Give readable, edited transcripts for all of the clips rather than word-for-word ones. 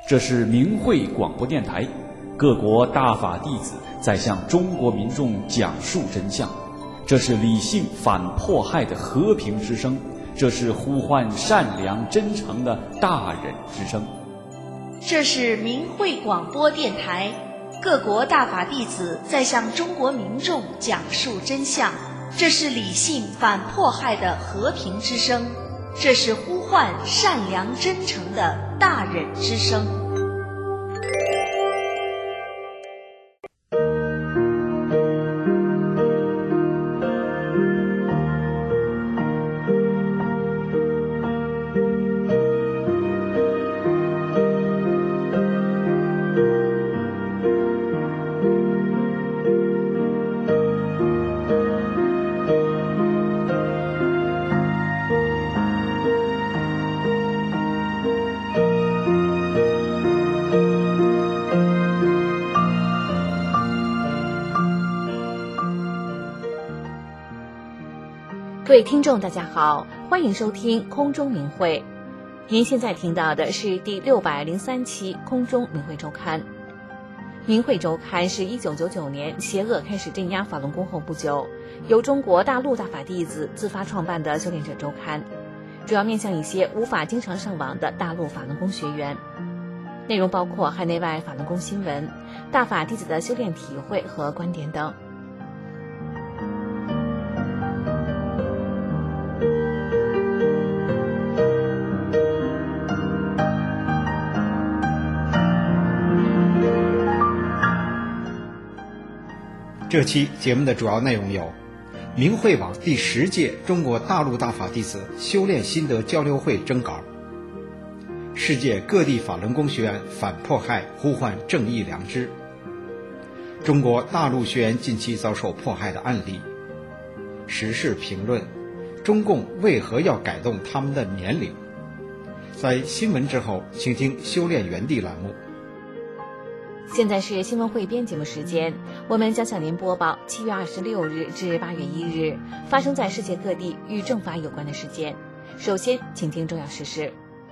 这是明慧广播电台，各国大法弟子在向中国民众讲述真相。这是理性反迫害的和平之声，这是呼唤善良真诚的大忍之声。 这是明慧广播电台，各国大法弟子在向中国民众讲述真相。这是理性反迫害的和平之声，这是呼唤善良真诚的大忍之声。 各位听众大家好，欢迎收听空中明慧。您现在听到的是第603期空中明慧周刊。明慧周刊是1999年邪恶开始镇压法轮功后不久，由中国大陆大法弟子自发创办的修炼者周刊，主要面向一些无法经常上网的大陆法轮功学员。内容包括海内外法轮功新闻、大法弟子的修炼体会和观点等。 这期节目的主要内容有：明慧网第10届中国大陆大法弟子修炼心得交流会征稿，世界各地法轮功学员反迫害呼唤正义良知，中国大陆学员近期遭受迫害的案例，时事评论，中共为何要改动他们的年龄？在新闻之后，请听修炼原地栏目。 现在是新闻汇编节目时间，我们将向您播报7月26日至8月1日发生在世界各地与正法有关的事件。首先，请听重要事实。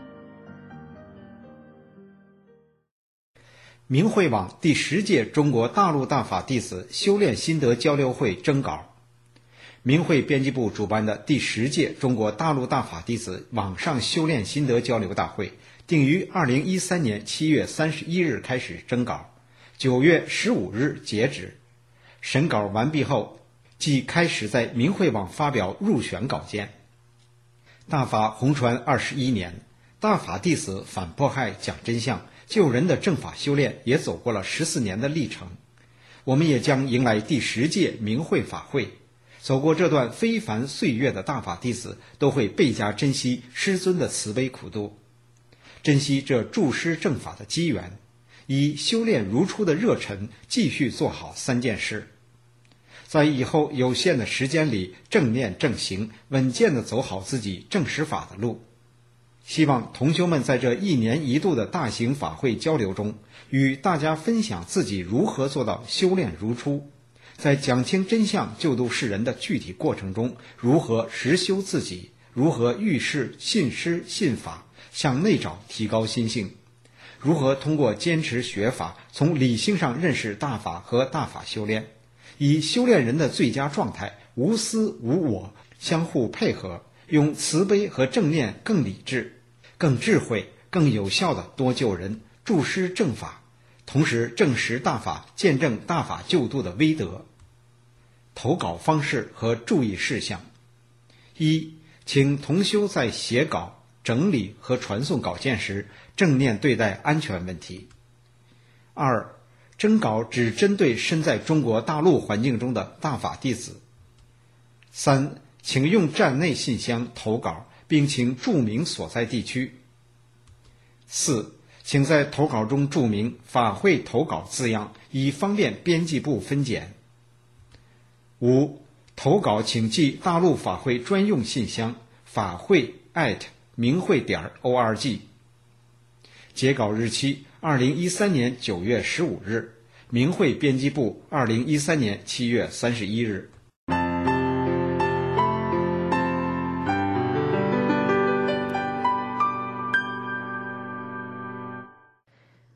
明慧网第10届中国大陆大法弟子修炼心得交流会征稿。明慧编辑部主办的第10届中国大陆大法弟子网上修炼心得交流大会定于2013年7月31日开始征稿，9月15日截止。审稿完毕后，即开始在明慧网发表入选稿件。大法弘传21年，大法弟子反迫害讲真相救人的正法修炼也走过了14年的历程。我们也将迎来第10届明慧法会，走过这段非凡岁月的大法弟子都会倍加珍惜师尊的慈悲苦度，珍惜这助师正法的机缘，以修炼如初的热忱继续做好3件事，在以后有限的时间里正念正行，稳健地走好自己正实法的路。希望同修们在这1年1度的大型法会交流中，与大家分享自己如何做到修炼如初，在讲清真相救度世人的具体过程中，如何实修自己，如何遇事信师信法，向内找提高心性，如何通过坚持学法，从理性上认识大法和大法修炼，以修炼人的最佳状态，无私无我，相互配合，用慈悲和正念更理智、更智慧、更有效地多救人，助师正法，同时证实大法，见证大法救度的威德。投稿方式和注意事项：一，请同修在写稿、整理和传送稿件时正念对待安全问题。2，征稿只针对身在中国大陆环境中的大法弟子。3，请用站内信箱投稿，并请注明所在地区。4，请在投稿中注明法会投稿字样，以方便编辑部分拣。5，投稿请寄大陆法会专用信箱法会@明慧.org。截稿日期2013年9月15日，明慧编辑部2013年7月31日。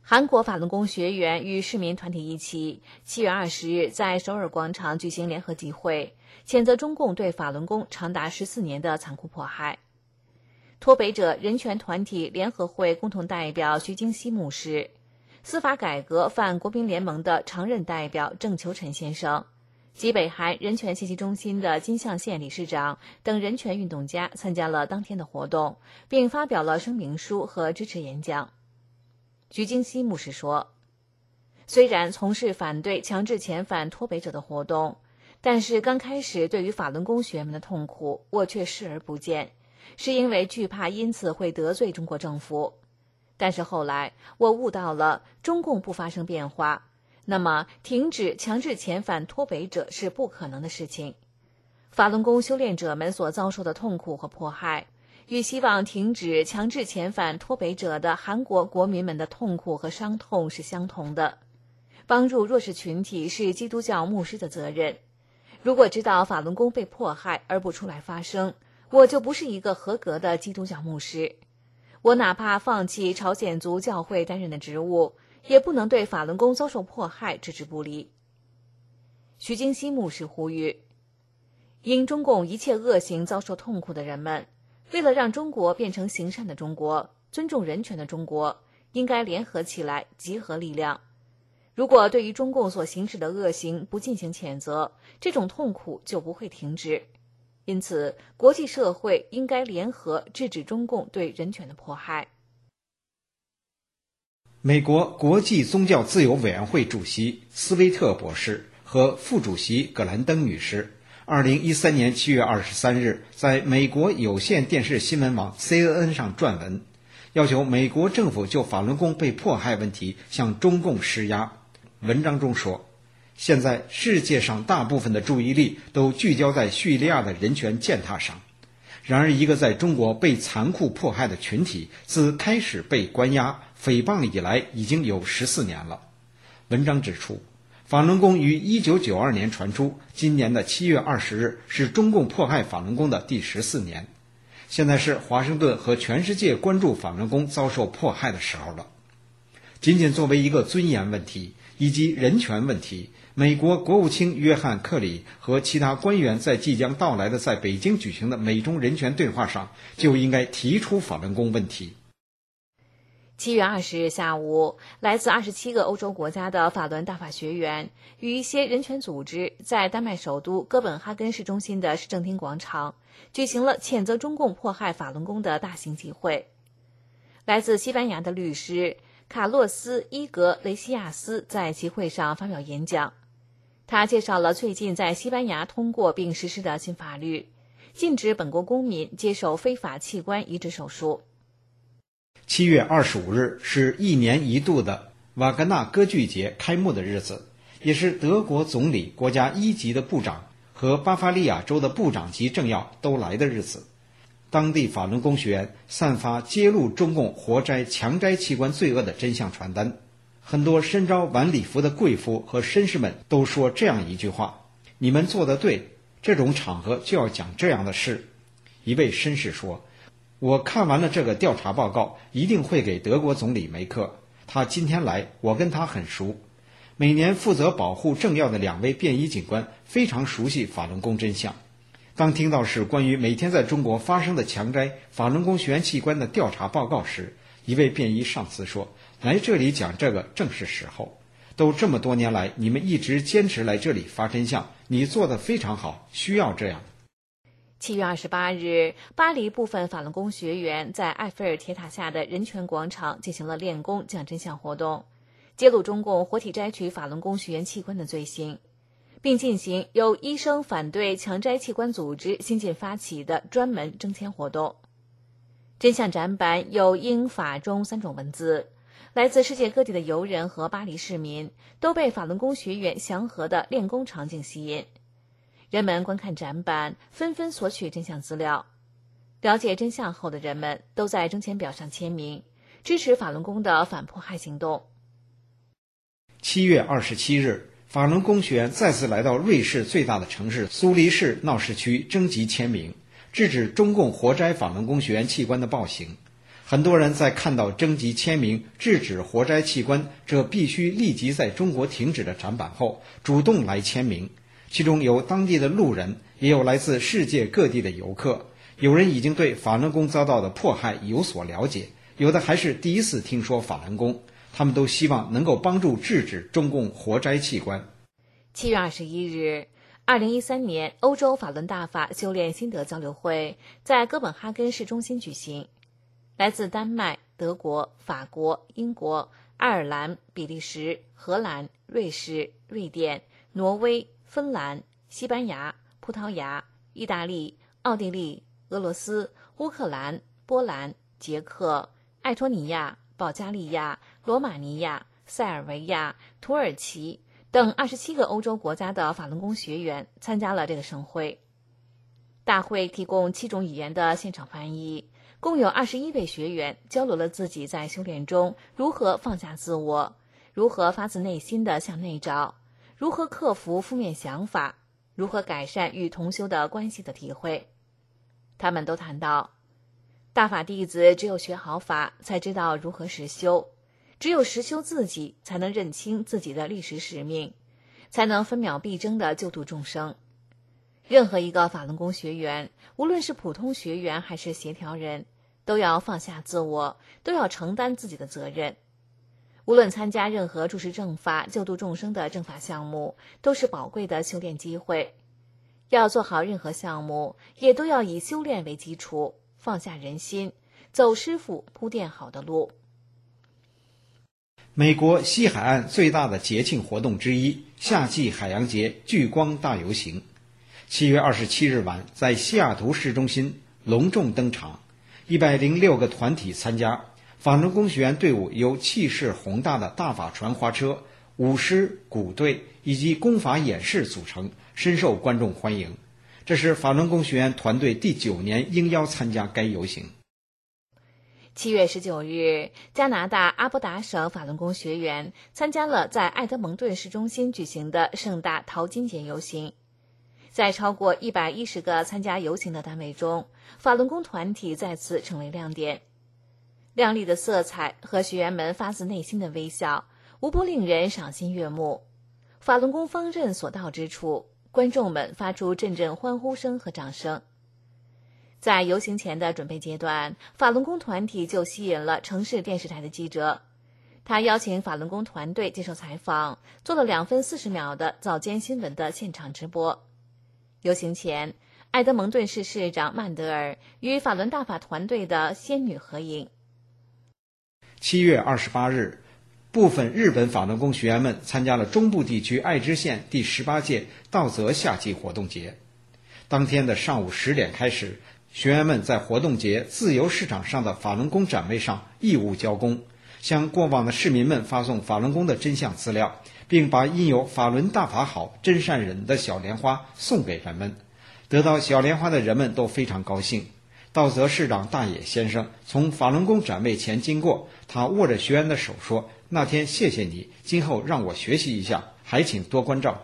韩国法轮功学员与市民团体一起7月20日在首尔广场举行联合集会，谴责中共对法轮功长达14年的残酷迫害。脱北者人权团体联合会共同代表徐京熙牧师、司法改革泛国民联盟的常任代表郑秋晨先生及北韩人权信息中心的金相县理事长等人权运动家参加了当天的活动，并发表了声明书和支持演讲。徐京熙牧师说，虽然从事反对强制遣返脱北者的活动，但是刚开始对于法轮功学员们的痛苦我却视而不见，是因为惧怕因此会得罪中国政府。但是后来我悟到了，中共不发生变化，那么停止强制遣返脱北者是不可能的事情。法轮功修炼者们所遭受的痛苦和迫害，与希望停止强制遣返脱北者的韩国国民们的痛苦和伤痛是相同的。帮助弱势群体是基督教牧师的责任。如果知道法轮功被迫害而不出来发声，我就不是一个合格的基督教牧师。我哪怕放弃朝鲜族教会担任的职务，也不能对法轮功遭受迫害置之不理。徐京熙牧师呼吁，因中共一切恶行遭受痛苦的人们，为了让中国变成行善的中国，尊重人权的中国，应该联合起来，集合力量。如果对于中共所行使的恶行不进行谴责，这种痛苦就不会停止。因此，国际社会应该联合制止中共对人权的迫害。 美国国际宗教自由委员会主席斯威特博士和副主席葛兰登女士2013年7月23日在美国有线电视新闻网 CNN 上撰文，要求美国政府就法轮功被迫害问题向中共施压。文章中说，现在世界上大部分的注意力都聚焦在叙利亚的人权践踏上，然而一个在中国被残酷迫害的群体自开始被关押诽谤以来已经有14年了。文章指出，法轮功于1992年传出，今年的7月20日是中共迫害法轮功的第14年。现在是华盛顿和全世界关注法轮功遭受迫害的时候了。仅仅作为一个尊严问题以及人权问题，美国国务卿约翰·克里和其他官员在即将到来的在北京举行的美中人权对话上就应该提出法轮功问题。 7月20日下午，来自27个欧洲国家的法轮大法学员与一些人权组织在丹麦首都哥本哈根市中心的市政厅广场举行了谴责中共迫害法轮功的大型集会。来自西班牙的律师卡洛斯·伊格雷西亚斯在集会上发表演讲，他介绍了最近在西班牙通过并实施的新法律，禁止本国公民接受非法器官移植手术。 7月25日是一年一度的瓦格纳歌剧节开幕的日子，也是德国总理、国家一级的部长和巴伐利亚州的部长级政要都来的日子。当地法轮功学员散发揭露中共活摘、强摘器官罪恶的真相传单，很多身着晚礼服的贵妇和绅士们都说这样一句话：你们做得对，这种场合就要讲这样的事。一位绅士说，我看完了这个调查报告，一定会给德国总理梅克，他今天来，我跟他很熟。每年负责保护政要的2位便衣警官非常熟悉法轮功真相。当听到是关于每天在中国发生的强摘法轮功学员器官的调查报告时，一位便衣上司说，来这里讲这个正是时候，都这么多年来你们一直坚持来这里发真相，你做得非常好，需要这样。 7月28日，巴黎部分法轮功学员在埃菲尔铁塔下的人权广场进行了练功讲真相活动，揭露中共活体摘取法轮功学员器官的罪行，并进行由医生反对强摘器官组织新近发起的专门征签活动。真相展板有英法中3种文字，来自世界各地的游人和巴黎市民都被法轮功学员祥和的练功场景吸引。人们观看展板，纷纷索取真相资料。了解真相后的人们都在征签表上签名，支持法轮功的反迫害行动。 7月27日，法轮功学员再次来到瑞士最大的城市苏黎世闹市区征集签名，制止中共活摘法轮功学员器官的暴行。 很多人在看到征集签名制止活摘器官这必须立即在中国停止的展板后，主动来签名，其中有当地的路人，也有来自世界各地的游客。有人已经对法轮功遭到的迫害有所了解，有的还是第一次听说法轮功，他们都希望能够帮助制止中共活摘器官。 7月21日，2013年欧洲法轮大法修炼心得交流会在哥本哈根市中心举行。来自丹麦、德国、法国、英国、爱尔兰、比利时、荷兰、瑞士、瑞典、挪威、芬兰、西班牙、葡萄牙、意大利、奥地利、俄罗斯、乌克兰、波兰、捷克、埃托尼亚、保加利亚、罗马尼亚、塞尔维亚、土耳其等27个欧洲国家的法轮功学员参加了这个盛会。大会提供7种语言的现场翻译，共有21位学员交流了自己在修炼中如何放下自我，如何发自内心地向内找，如何克服负面想法，如何改善与同修的关系的体会。他们都谈到，大法弟子只有学好法，才知道如何实修，只有实修自己，才能认清自己的历史使命，才能分秒必争地救度众生。任何一个法轮功学员，无论是普通学员还是协调人，都要放下自我，都要承担自己的责任。无论参加任何注释正法、救度众生的正法项目，都是宝贵的修炼机会。要做好任何项目，也都要以修炼为基础，放下人心，走师父铺垫好的路。 美国西海岸最大的节庆活动之一，夏季海洋节聚光大游行，7月27日晚在西雅图市中心隆重登场，106个团体参加。法轮功学员队伍由气势宏大的大法船花车、舞狮、鼓队以及功法演示组成，深受观众欢迎。这是法轮功学员团队第9年应邀参加该游行。 7月19日，加拿大阿伯达省法轮功学员参加了在埃德蒙顿市中心举行的盛大淘金节游行。在超过110个参加游行的单位中，法轮功团体再次成为亮点。亮丽的色彩和学员们发自内心的微笑，无不令人赏心悦目。法轮功方阵所到之处，观众们发出阵阵欢呼声和掌声。在游行前的准备阶段，法轮功团体就吸引了城市电视台的记者。他邀请法轮功团队接受采访，做了2分40秒的早间新闻的现场直播。游行前，埃德蒙顿市市长曼德尔与法轮大法团队的仙女合影。 7月28日，部分日本法轮功学员们参加了中部地区爱知县第18届稻泽夏季活动节。当天的上午10点开始，学员们在活动节自由市场上的法轮功展位上义务交功，向过往的市民们发送法轮功的真相资料，并把印有法轮大法好真善忍的小莲花送给人们。得到小莲花的人们都非常高兴。稻泽市长大野先生从法轮功展位前经过，他握着学员的手说，那天谢谢你，今后让我学习一下，还请多关照。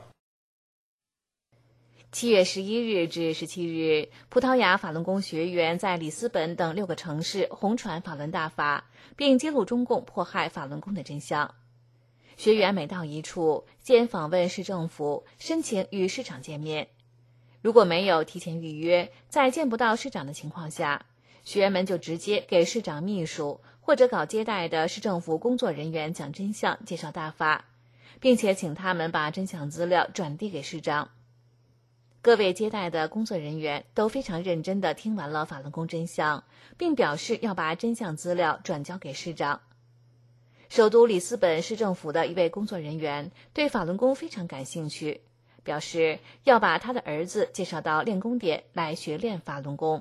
7月11日至17日，葡萄牙法轮功学员在里斯本等6个城市红传法轮大法，并揭露中共迫害法轮功的真相。学员每到一处，先访问市政府，申请与市长见面。如果没有提前预约，在见不到市长的情况下，学员们就直接给市长秘书或者搞接待的市政府工作人员讲真相，介绍大法，并且请他们把真相资料转递给市长。各位接待的工作人员都非常认真地听完了法轮功真相，并表示要把真相资料转交给市长。首都里斯本市政府的一位工作人员对法轮功非常感兴趣，表示要把他的儿子介绍到练功点来学练法轮功。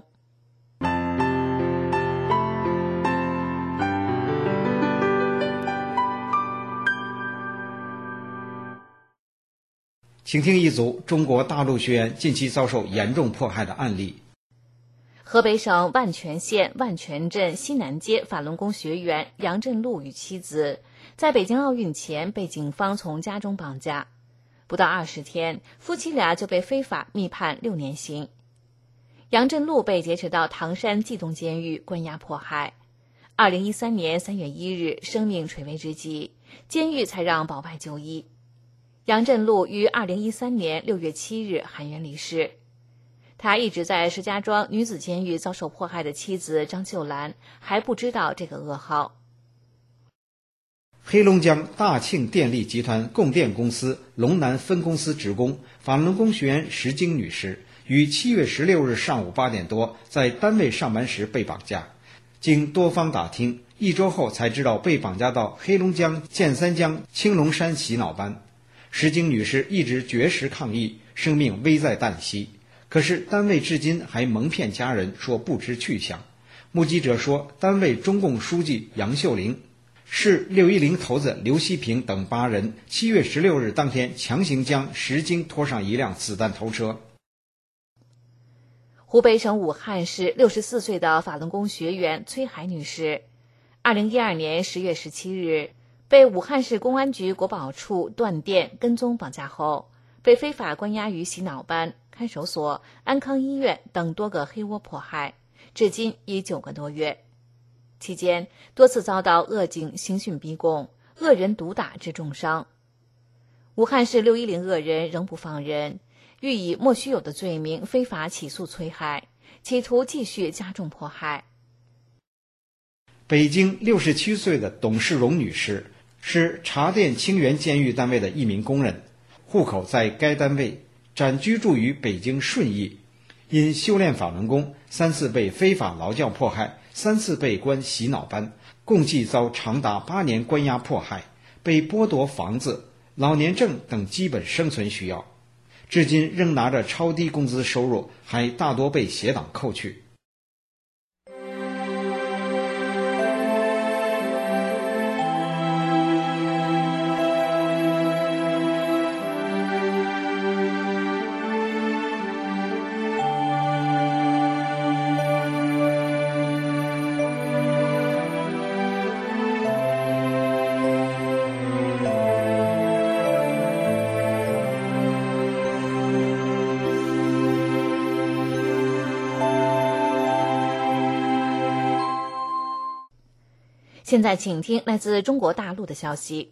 请听一组中国大陆学员近期遭受严重迫害的案例。 河北省万全县万全镇西南街法轮功学员杨振禄与妻子在北京奥运前被警方从家中绑架，不到20天，夫妻俩就被非法密判6年刑。杨振禄被劫持到唐山冀东监狱关押迫害。 2013年3月1日生命垂危之际，监狱才让保外就医。杨振禄于2013年6月7日含冤离世。他一直在石家庄女子监狱遭受迫害的妻子张秀兰还不知道这个噩耗。 黑龙江大庆电力集团供电公司龙南分公司职工法轮功学员石晶女士于7月16日上午8点多在单位上班时被绑架，经多方打听，1周后才知道被绑架到黑龙江建三江青龙山洗脑班。石晶女士一直绝食抗议，生命危在旦夕，可是单位至今还蒙骗家人说不知去向。目击者说，单位中共书记杨秀玲、市610头子刘希平等8人7月16日当天强行将石晶拖上一辆子弹头车。 湖北省武汉市64岁的法轮功学员崔海女士，2012年10月17日被武汉市公安局国保处断电跟踪绑架后，被非法关押于洗脑班、看守所、安康医院等多个黑窝迫害，至今已9个多月。期间多次遭到恶警刑讯逼供，恶人毒打致重伤。武汉市610恶人仍不放人，欲以莫须有的罪名非法起诉崔海，企图继续加重迫害。 北京67岁的董世荣女士是茶店清源监狱单位的一名工人，户口在该单位，暂居住于北京顺义。因修炼法轮功3次被非法劳教迫害，3次被关洗脑班，共计遭长达8年关押迫害，被剥夺房子、老年证等基本生存需要，至今仍拿着超低工资收入，还大多被邪党扣去。 现在请听来自中国大陆的消息。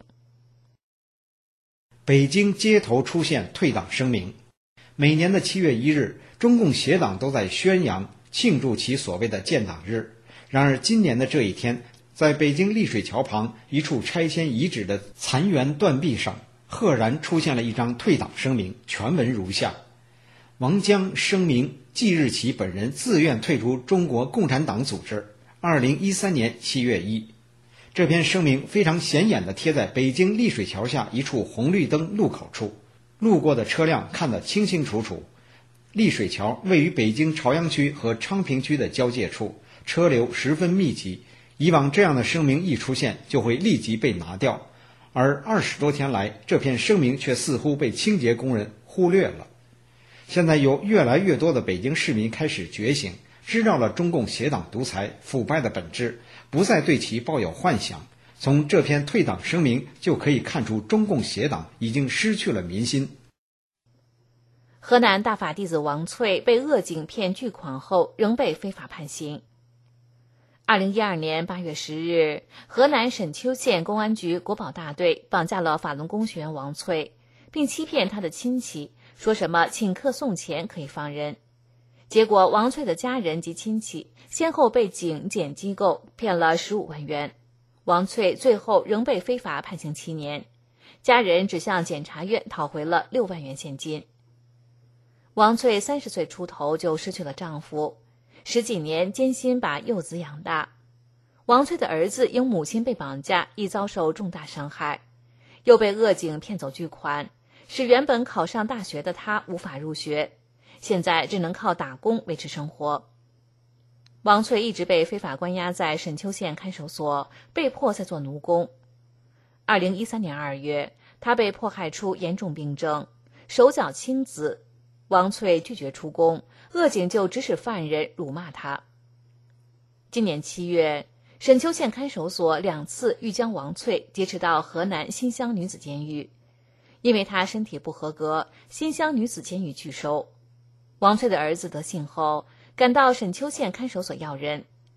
北京街头出现退党声明。每年的7月1日，中共邪党都在宣扬庆祝其所谓的建党日。然而今年的这一天，在北京丽水桥旁一处拆迁遗址的残垣断壁上，赫然出现了一张退党声明，全文如下：王江声明即日起本人自愿退出中国共产党组织，2013年7月1。这篇声明非常显眼地贴在北京丽水桥下一处红绿灯路口处，路过的车辆看得清清楚楚。丽水桥位于北京朝阳区和昌平区的交界处，车流十分密集，以往这样的声明一出现就会立即被拿掉，而20多天来，这篇声明却似乎被清洁工人忽略了。现在有越来越多的北京市民开始觉醒，知道了中共邪党独裁腐败的本质，不再对其抱有幻想。从这篇退党声明就可以看出，中共邪党已经失去了民心。 河南大法弟子王翠被恶警骗巨款后，仍被非法判刑。2012年8月10日，河南沈丘县公安局国保大队绑架了法轮功学员王翠，并欺骗他的亲戚，说什么请客送钱可以放人。结果王翠的家人及亲戚先后被警检机构骗了15万元，王翠最后仍被非法判刑7年，家人只向检察院讨回了6万元现金。王翠30岁出头就失去了丈夫，10几年艰辛把幼子养大。王翠的儿子因母亲被绑架，亦遭受重大伤害，又被恶警骗走巨款，使原本考上大学的他无法入学，现在只能靠打工维持生活。王翠一直被非法关押在沈丘县看守所，被迫在做奴工。2013年2月，他被迫害出严重病症，手脚青紫。王翠拒绝出宫，恶警就指使犯人辱骂他。今年7月，沈丘县看守所2次欲将王翠劫持到河南新乡女子监狱，因为她身体不合格，新乡女子监狱拒收。王翠的儿子得信后，赶到沈丘县看守所要人。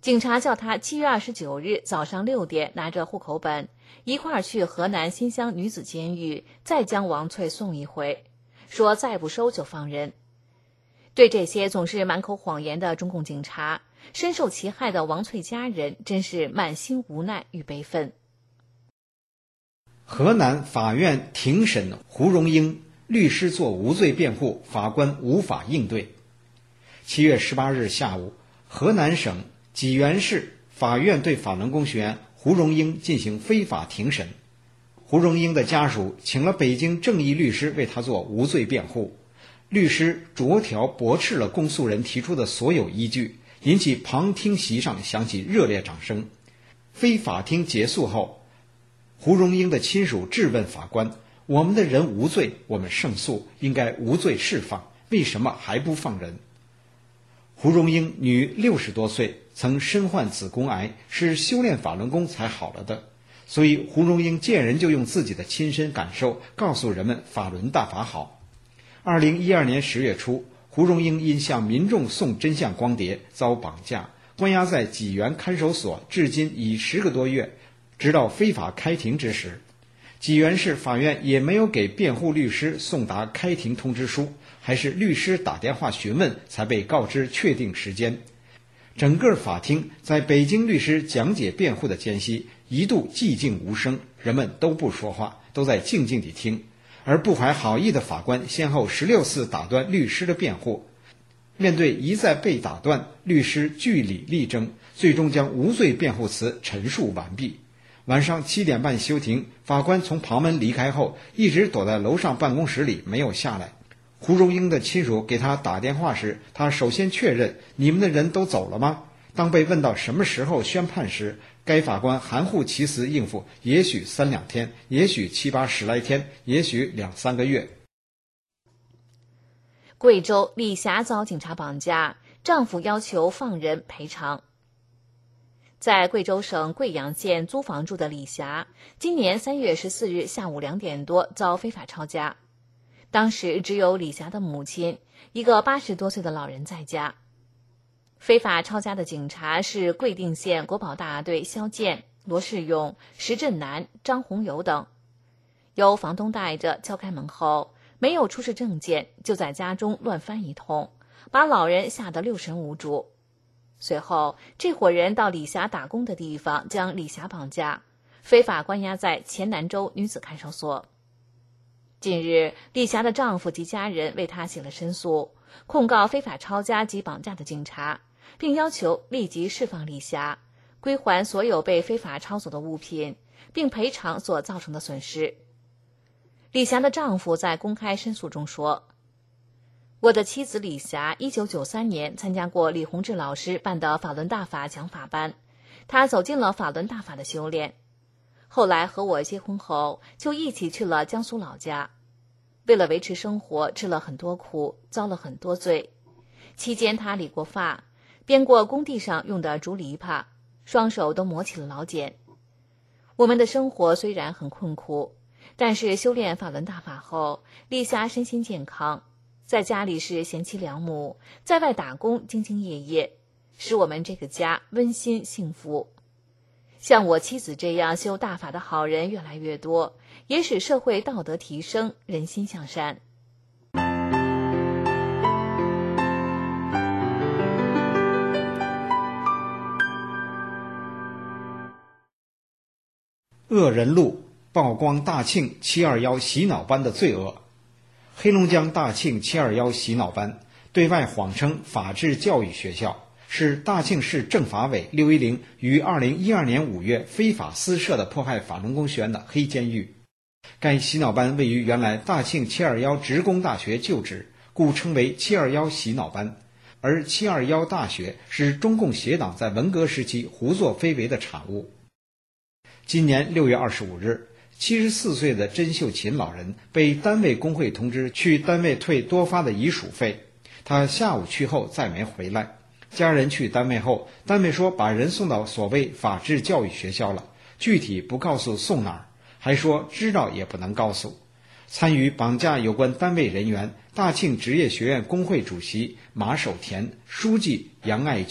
警察叫他7月29日早上6点拿着户口本一块儿去河南新乡女子监狱，再将王翠送一回，说再不收就放人。对这些总是满口谎言的中共警察，深受其害的王翠家人真是满心无奈与悲愤。 河南法院庭审胡荣英，律师做无罪辩护，法官无法应对。7月18日下午，河南省济源市法院对法轮功学员胡荣英进行非法庭审。胡荣英的家属请了北京正义律师为他做无罪辩护，律师逐条驳斥了公诉人提出的所有依据，引起旁听席上响起热烈掌声。非法庭结束后，胡荣英的亲属质问法官：我们的人无罪，我们胜诉，应该无罪释放，为什么还不放人？胡荣英女60多岁，曾身患子宫癌，是修炼法轮功才好了的，所以胡荣英见人就用自己的亲身感受告诉人们法轮大法好。2012年10月初，胡荣英因向民众送真相光碟遭绑架，关押在济源看守所，至今已10个多月，直到非法开庭之时，济源市法院也没有给辩护律师送达开庭通知书，还是律师打电话询问才被告知确定时间。整个法庭在北京律师讲解辩护的间隙一度寂静无声，人们都不说话，都在静静地听。而不怀好意的法官先后16次打断律师的辩护，面对一再被打断，律师据理力争，最终将无罪辩护词陈述完毕。晚上7点半休庭，法官从旁门离开后，一直躲在楼上办公室里没有下来。胡荣英的亲属给他打电话时，他首先确认：你们的人都走了吗？当被问到什么时候宣判时，该法官含糊其辞应付，也许3、2天，也许7、8、10来天，也许2、3个月。 贵州李霞遭警察绑架，丈夫要求放人赔偿。在贵州省贵阳县租房住的李霞，今年3月14日下午2点多遭非法抄家。当时只有李霞的母亲，一个80多岁的老人在家。非法抄家的警察是贵定县国保大队肖建、罗世勇、石振南、张红友等。由房东带着敲开门后，没有出示证件，就在家中乱翻一通，把老人吓得六神无主。随后，这伙人到李霞打工的地方将李霞绑架，非法关押在黔南州女子看守所。近日，李霞的丈夫及家人为她写了申诉，控告非法抄家及绑架的警察，并要求立即释放李霞，归还所有被非法抄走的物品，并赔偿所造成的损失。李霞的丈夫在公开申诉中说：我的妻子李霞1993年参加过李洪志老师办的法轮大法讲法班，她走进了法轮大法的修炼。后来和我结婚后，就一起去了江苏老家，为了维持生活吃了很多苦，遭了很多罪。期间她理过发，编过工地上用的竹篱笆，双手都磨起了老茧。我们的生活虽然很困苦，但是修炼法轮大法后，丽霞身心健康，在家里是贤妻良母，在外打工兢兢业业，使我们这个家温馨幸福。像我妻子这样修大法的好人越来越多，也使社会道德提升，人心向善。 恶人录曝光大庆721洗脑班的罪恶。黑龙江大庆721洗脑班对外谎称法治教育学校，是大庆市政法委610于2012年5月非法私设的迫害法轮功学员的黑监狱。该洗脑班位于原来大庆721职工大学旧址，故称为721洗脑班。而721大学是中共邪党在文革时期胡作非为的产物。今年6月25日，74岁的甄秀琴老人被单位工会通知去单位退多发的遗属费，他下午去后再没回来。家人去单位后，单位说把人送到所谓法治教育学校了，具体不告诉送哪儿，还说知道也不能告诉。参与绑架有关单位人员大庆职业学院工会主席马守田、书记杨爱军、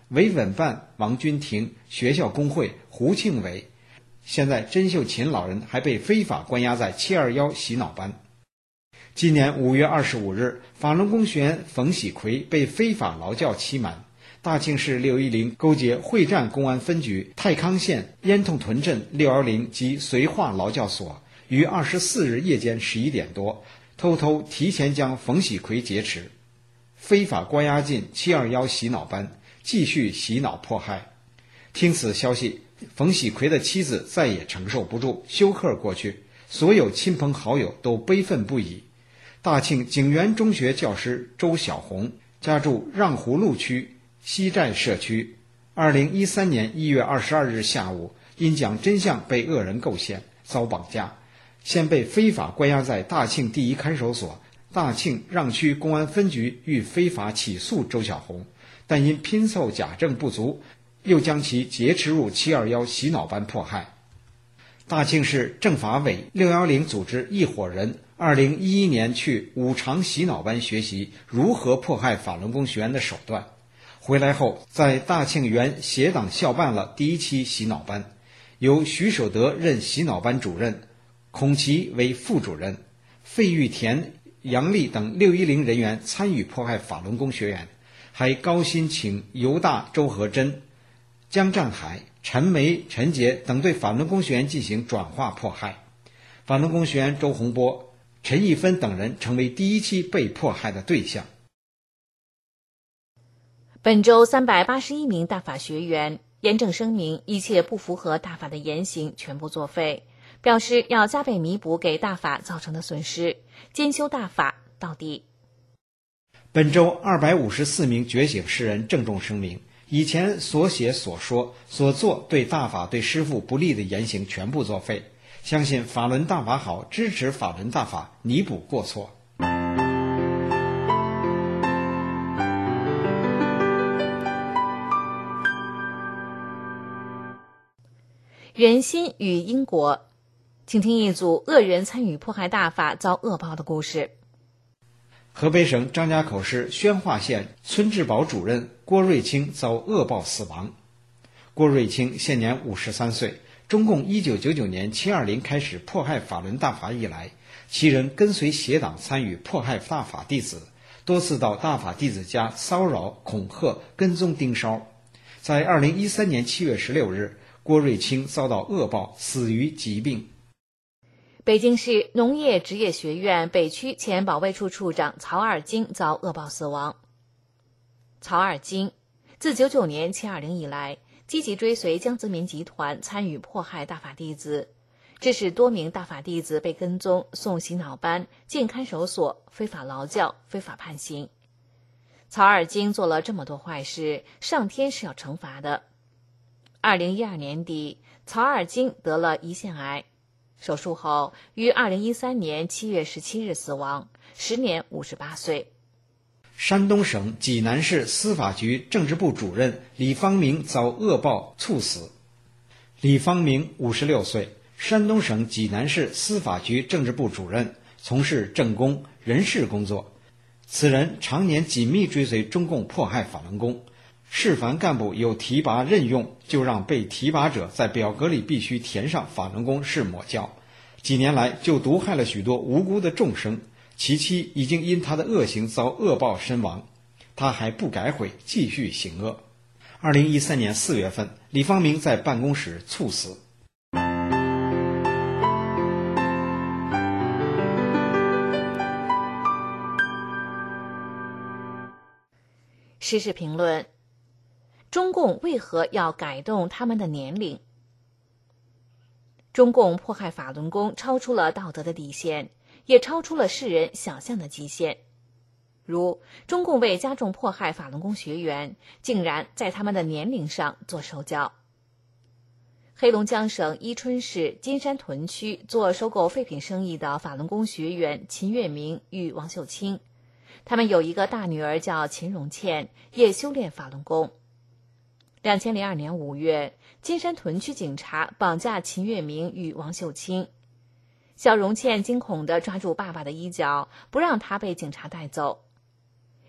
维稳办王君婷、学校工会胡庆伟。现在甄秀琴老人还被非法关押在721洗脑班。今年5月25日，法轮功学员冯喜奎被非法劳教期满。大庆市610勾结会战公安分局、太康县烟筒屯镇610及绥化劳教所，于24日夜间11点多，偷偷提前将冯喜奎劫持，非法关押进721洗脑班，继续洗脑迫害。听此消息，冯喜奎的妻子再也承受不住，休克过去，所有亲朋好友都悲愤不已。大庆景园中学教师周小红家住让湖路区西寨社区，2013年1月22日下午，因讲真相被恶人构陷，遭绑架，先被非法关押在大庆第一看守所。大庆让区公安分局欲非法起诉周小红，但因拼凑假证不足，又将其劫持入721洗脑班迫害。大庆市政法委610组织一伙人2011年去五常洗脑班学习如何迫害法轮功学员的手段，回来后在大庆原协党校办了第一期洗脑班，由徐守德任洗脑班主任，孔奇为副主任，费玉田、杨丽等610人员参与迫害法轮功学员，还高薪请犹大、周和珍、江占海、陈梅、陈杰等对法轮功学员进行转化迫害。法轮功学员周洪波、陈义芬等人成为第一期被迫害的对象。 本周381名大法学员严正声明，一切不符合大法的言行全部作废，表示要加倍弥补给大法造成的损失，坚修大法到底。 本周254名觉醒诗人郑重声明，以前所写所说所做对大法对师父不利的言行全部作废，相信法轮大法好，支持法轮大法，弥补过错。 人心与因果，请听一组恶人参与迫害大法遭恶报的故事。 河北省张家口市宣化县村治保主任郭瑞清遭恶报死亡。郭瑞清现年53岁，中共1999年720开始迫害法轮大法以来，其人跟随协党参与迫害大法弟子，多次到大法弟子家骚扰、恐吓、跟踪盯梢。在2013年7月16日，郭瑞清遭到恶报，死于疾病。 北京市农业职业学院北区前保卫处处长曹二金遭恶报死亡。曹二金自99年720以来，积极追随江泽民集团参与迫害大法弟子，致使多名大法弟子被跟踪、送洗脑班、进看守所、非法劳教、非法判刑。曹二金做了这么多坏事，上天是要惩罚的。2012年底，曹二金得了胰腺癌，手术后于2013年7月17日死亡，时年58岁。 山东省济南市司法局政治部主任李方明遭恶报猝死。李方明56岁，山东省济南市司法局政治部主任，从事政工、人事工作。此人常年紧密追随中共迫害法轮功，市凡干部有提拔任用，就让被提拔者在表格里必须填上法轮功是抹教。几年来就毒害了许多无辜的众生，其妻已经因他的恶行遭恶报身亡，他还不改悔，继续行恶。2013年4月份，李方明在办公室猝死。 时事评论：中共为何要改动他们的年龄？中共迫害法轮功超出了道德的底线，也超出了世人想象的极限。如中共为加重迫害法轮功学员，竟然在他们的年龄上做手脚。黑龙江省伊春市金山屯区做收购废品生意的法轮功学员秦月明与王秀清，他们有一个大女儿叫秦荣倩，也修炼法轮功。2002年5月，金山屯区警察绑架秦月明与王秀清，小荣倩惊恐地抓住爸爸的衣角，不让他被警察带走。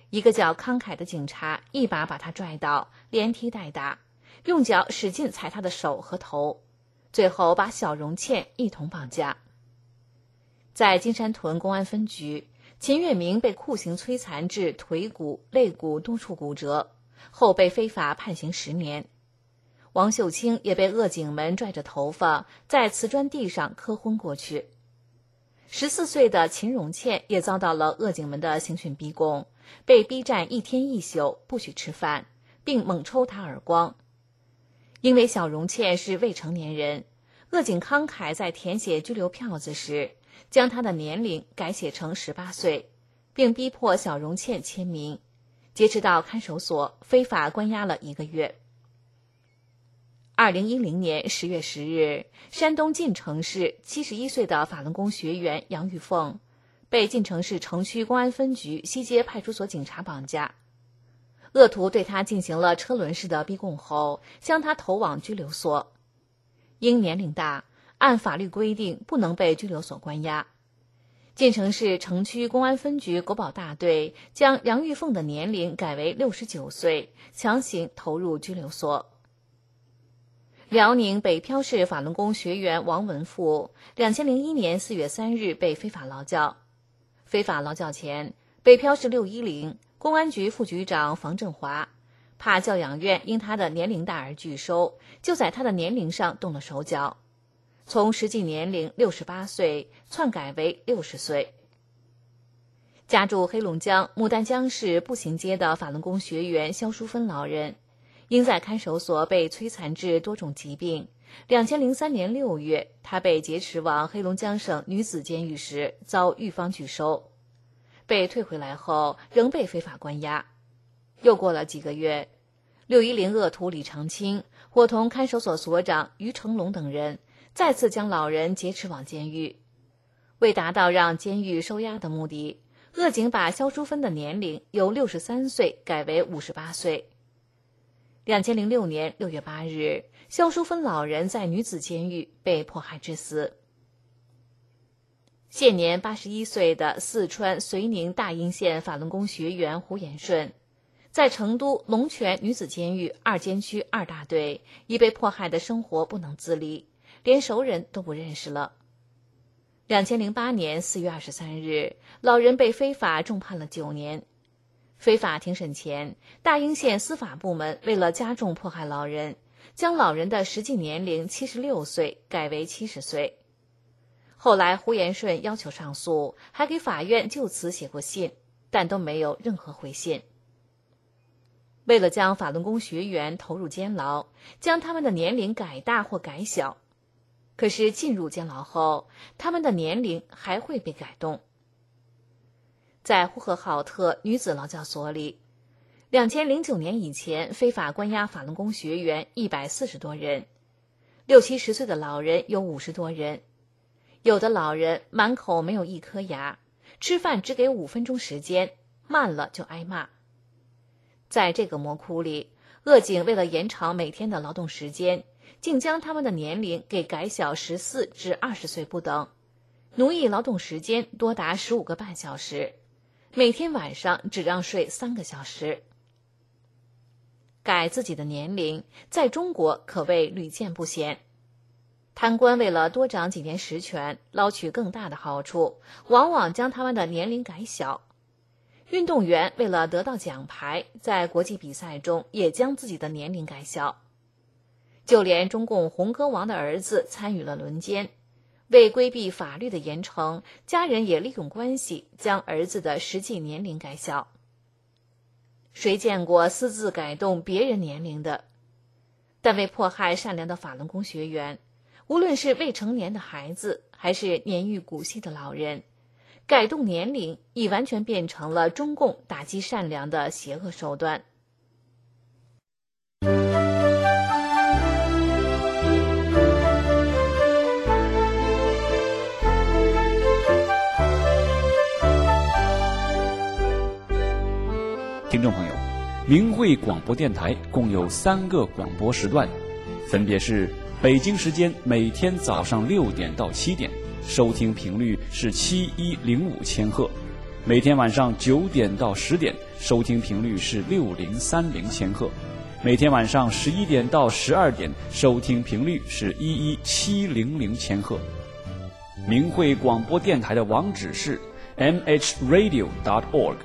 一个叫康凯的警察一把把他拽倒，连踢带打，用脚使劲踩他的手和头，最后把小荣倩一同绑架。在金山屯公安分局，秦月明被酷刑摧残至腿骨、肋骨多处骨折，后被非法判刑10年。王秀清也被恶警们拽着头发在瓷砖地上磕昏过去。14岁的秦荣倩也遭到了恶警们的刑讯逼供，被逼站1天1宿，不许吃饭，并猛抽他耳光。因为小荣倩是未成年人，恶警康凯在填写拘留票子时，将他的年龄改写成18岁，并逼迫小荣倩签名，劫持到看守所，非法关押了1个月。2010年10月10日，山东晋城市71岁的法轮功学员杨玉凤被晋城市城区公安分局西街派出所警察绑架，恶徒对他进行了车轮式的逼供后，将他投往拘留所。因年龄大，按法律规定不能被拘留所关押。晋城市城区公安分局国保大队将杨玉凤的年龄改为69岁，强行投入拘留所。辽宁北漂市法轮功学员王文富2001年4月3日被非法劳教。非法劳教前，北漂市610公安局副局长房振华怕教养院因他的年龄大而拒收，就在他的年龄上动了手脚，从实际年龄68岁篡改为60岁。家住黑龙江牡丹江市步行街的法轮功学员肖淑芬老人，因在看守所被摧残致多种疾病，2003年6月，他被劫持往黑龙江省女子监狱时遭狱方拒收，被退回来后仍被非法关押。又过了几个月，610恶徒李长青伙同看守所所长于成龙等人再次将老人劫持往监狱。为达到让监狱收押的目的，恶警把肖淑芬的年龄由63岁改为58岁。2006年6月8日，肖淑芬老人在女子监狱被迫害致死。现年81岁的四川遂宁大英县法轮功学员胡延顺，在成都龙泉女子监狱2监区2大队已被迫害的生活不能自理，连熟人都不认识了。2008年4月23日，老人被非法重判了9年。非法庭审前，大英县司法部门为了加重迫害老人，将老人的实际年龄76岁改为70岁。后来胡延顺要求上诉，还给法院就此写过信，但都没有任何回信。为了将法轮功学员投入监牢，将他们的年龄改大或改小，可是进入监牢后，他们的年龄还会被改动。在呼和浩特女子劳教所里，2009年以前非法关押法轮功学员140多人，60、70岁的老人有50多人，有的老人满口没有一颗牙，吃饭只给5分钟时间，慢了就挨骂。在这个魔窟里，恶警为了延长每天的劳动时间，竟将他们的年龄给改小14至20岁不等，奴役劳动时间多达15个半小时，每天晚上只让睡3个小时。改自己的年龄在中国可谓屡见不鲜。贪官为了多长几年实权，捞取更大的好处，往往将他们的年龄改小。运动员为了得到奖牌，在国际比赛中也将自己的年龄改小。就连中共红歌王的儿子参与了轮奸，为规避法律的严惩，家人也利用关系将儿子的实际年龄改小。谁见过私自改动别人年龄的？但为迫害善良的法轮功学员，无论是未成年的孩子，还是年逾古稀的老人，改动年龄已完全变成了中共打击善良的邪恶手段。 听众朋友，明慧广播电台共有3个广播时段，分别是北京时间每天早上6点到7点，收听频率是7105千赫；每天晚上9点到10点， 收听频率是6030千赫；每天晚上11点到12点，收听频率是11700千赫。明慧广播电台的网址是 mhradio.org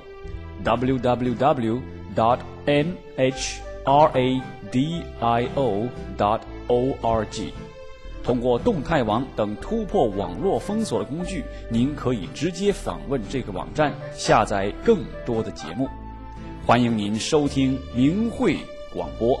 www.mhradio.org。 通过动态网等突破网络封锁的工具，您可以直接访问这个网站，下载更多的节目。欢迎您收听明慧广播。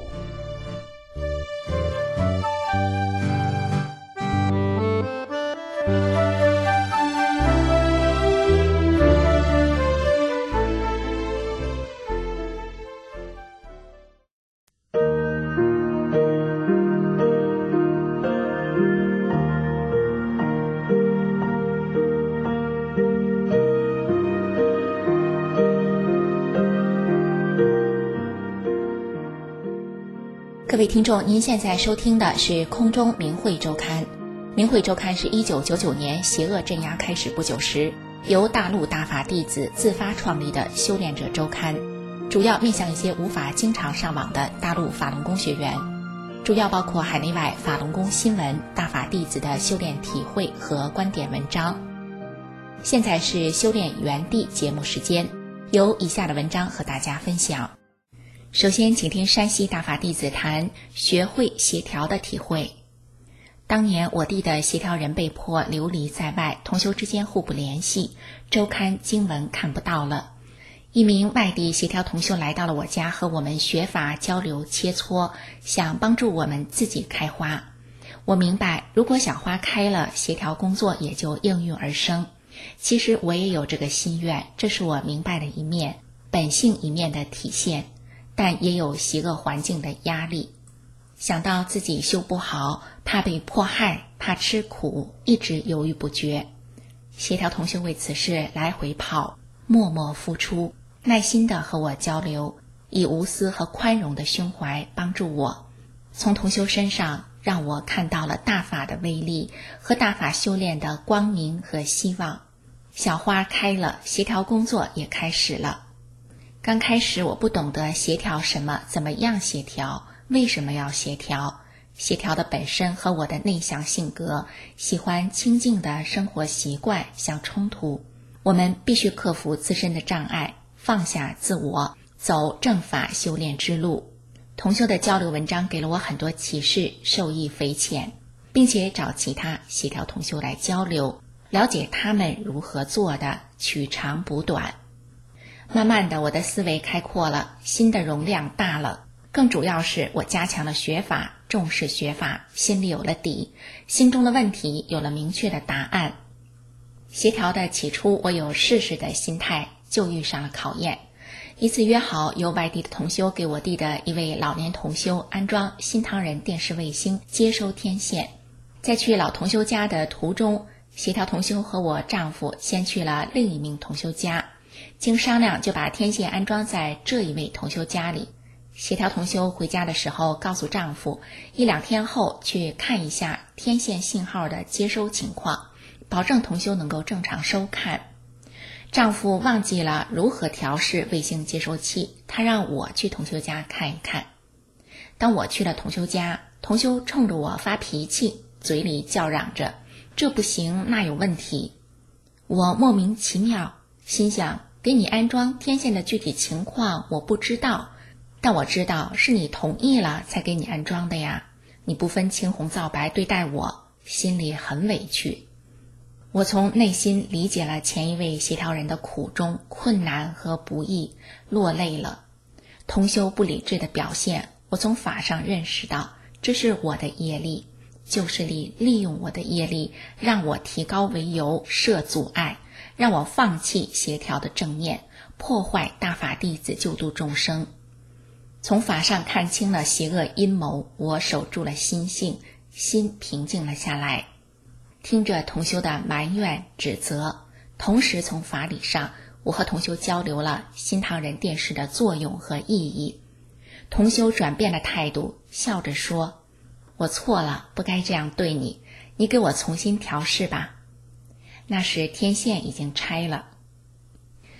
各位听众，您现在收听的是空中明慧周刊。明慧周刊是1999年邪恶镇压开始不久时，由大陆大法弟子自发创立的修炼者周刊，主要面向一些无法经常上网的大陆法轮功学员，主要包括海内外法轮功新闻、大法弟子的修炼体会和观点文章。现在是修炼原地节目时间，由以下的文章和大家分享。首先请听山西大法弟子谈学会协调的体会。当年我弟的协调人被迫流离在外，同修之间互不联系，周刊经文看不到了。一名外地协调同修来到了我家，和我们学法交流切磋，想帮助我们自己开花。我明白，如果想花开了，协调工作也就应运而生。其实我也有这个心愿，这是我明白的一面，本性一面的体现，但也有邪恶环境的压力。想到自己修不好，怕被迫害，怕吃苦，一直犹豫不决。协调同修为此事来回跑，默默付出，耐心地和我交流，以无私和宽容的胸怀帮助我。从同修身上让我看到了大法的威力和大法修炼的光明和希望。小花开了，协调工作也开始了。刚开始我不懂得协调什么，怎么样协调，为什么要协调，协调的本身和我的内向性格，喜欢清静的生活习惯相冲突。我们必须克服自身的障碍，放下自我，走正法修炼之路。同修的交流文章给了我很多启示，受益匪浅，并且找其他协调同修来交流，了解他们如何做的，取长补短。慢慢的，我的思维开阔了，心的容量大了，更主要是我加强了学法，重视学法，心里有了底，心中的问题有了明确的答案。协调的起初我有试试的心态，就遇上了考验。一次约好由外地的同修给我弟的一位老年同修安装新唐人电视卫星接收天线。在去老同修家的途中，协调同修和我丈夫先去了另一名同修家，经商量就把天线安装在这一位同修家里。协调同修回家的时候告诉丈夫，1-2天后去看一下天线信号的接收情况，保证同修能够正常收看。丈夫忘记了如何调试卫星接收器，他让我去同修家看一看。当我去了同修家，同修冲着我发脾气，嘴里叫嚷着这不行那有问题。我莫名其妙，心想给你安装天线的具体情况我不知道，但我知道是你同意了才给你安装的呀，你不分青红皂白对待我，心里很委屈。我从内心理解了前一位协调人的苦衷、困难和不易，落泪了。同修不理智的表现，我从法上认识到这是我的业力，旧势力利用我的业力让我提高为由设阻碍，让我放弃协调的正念，破坏大法弟子救度众生。从法上看清了邪恶阴谋，我守住了心性，心平静了下来。听着同修的埋怨指责，同时从法理上我和同修交流了新唐人电视的作用和意义。同修转变了态度，笑着说，我错了，不该这样对你，你给我重新调试吧。那时天线已经拆了。